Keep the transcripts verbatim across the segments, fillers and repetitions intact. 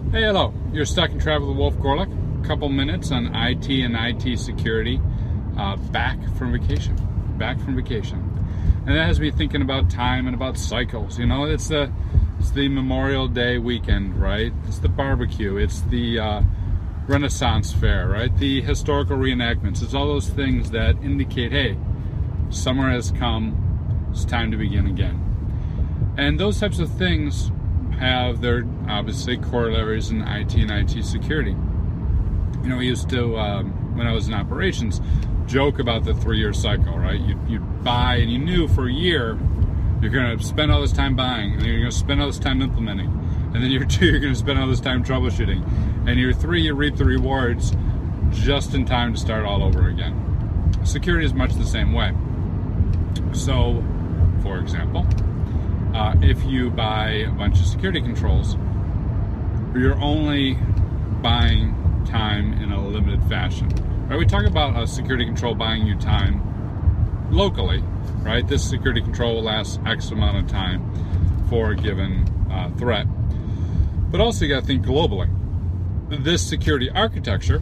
Hey, hello. You're stuck in Travel with Wolf Gorlick. A couple minutes on I T and I T security. Uh, back from vacation. Back from vacation. And that has me thinking about time and about cycles. You know, it's the it's the Memorial Day weekend, right? It's the barbecue. It's the uh, Renaissance Fair, right? The historical reenactments. It's all those things that indicate, hey, summer has come. It's time to begin again. And those types of things have their obviously corollaries in I T and I T security. You know, we used to, um, when I was in operations, joke about the three-year cycle, right? You you buy, and you knew for a year you're going to spend all this time buying, and then you're going to spend all this time implementing, and then year two you're going to spend all this time troubleshooting, and year three you reap the rewards just in time to start all over again. Security is much the same way. So, for example, Uh, if you buy a bunch of security controls, you're only buying time in a limited fashion. Right? We talk about a security control buying you time locally, right? This security control will last X amount of time for a given uh, threat. But also you got to think globally. This security architecture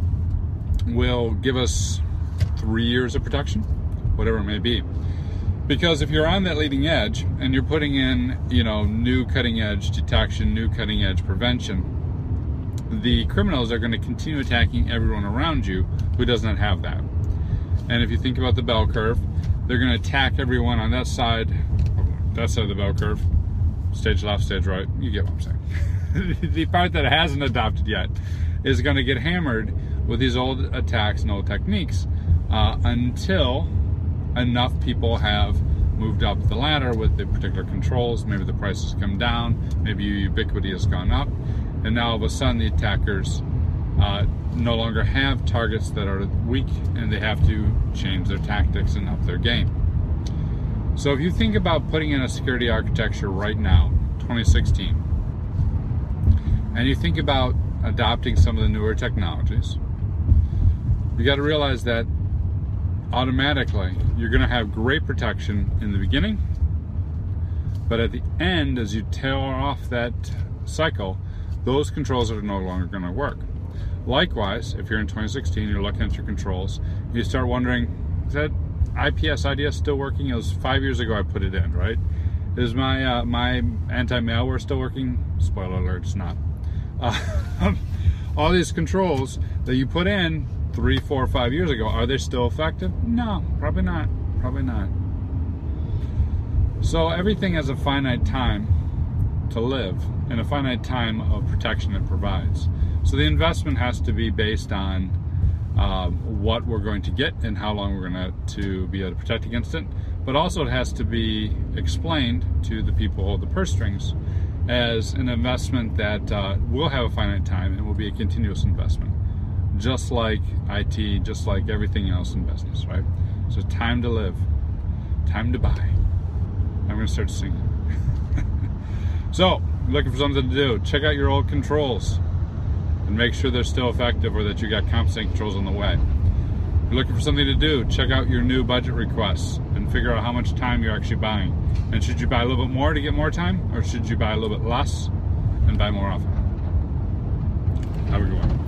will give us three years of protection, whatever it may be. Because if you're on that leading edge and you're putting in, you know, new cutting edge detection, new cutting edge prevention, the criminals are going to continue attacking everyone around you who does not have that. And if you think about the bell curve, they're going to attack everyone on that side, that side of the bell curve, stage left, stage right. You get what I'm saying. The part that hasn't adopted yet is going to get hammered with these old attacks and old techniques uh, until enough people have moved up the ladder with the particular controls. Maybe the price has come down, maybe ubiquity has gone up, and now all of a sudden the attackers uh, no longer have targets that are weak, and they have to change their tactics and up their game. So if you think about putting in a security architecture right now, twenty sixteen, and you think about adopting some of the newer technologies, you got to realize that automatically you're going to have great protection in the beginning, but at the end, as you tail off that cycle, those controls are no longer going to work. Likewise, if you're in twenty sixteen, you're looking at your controls, you start wondering, is that I P S I D S still working? It was five years ago I put it in, right? Is my uh, my anti-malware still working? Spoiler alert, it's not. Uh, all these controls that you put in three, four, five years ago, are they still effective? No, probably not. Probably not. So everything has a finite time to live and a finite time of protection it provides. So the investment has to be based on um, what we're going to get and how long we're going to to be able to protect against it. But also it has to be explained to the people who hold the purse strings as an investment that uh, will have a finite time and will be a continuous investment. Just like I T, just like everything else in business, right? So time to live, time to buy. I'm going to start singing. So, looking for something to do, check out your old controls and make sure they're still effective or that you got compensating controls on the way. If you're looking for something to do, check out your new budget requests and figure out how much time you're actually buying. And should you buy a little bit more to get more time, or should you buy a little bit less and buy more often? Have a good one.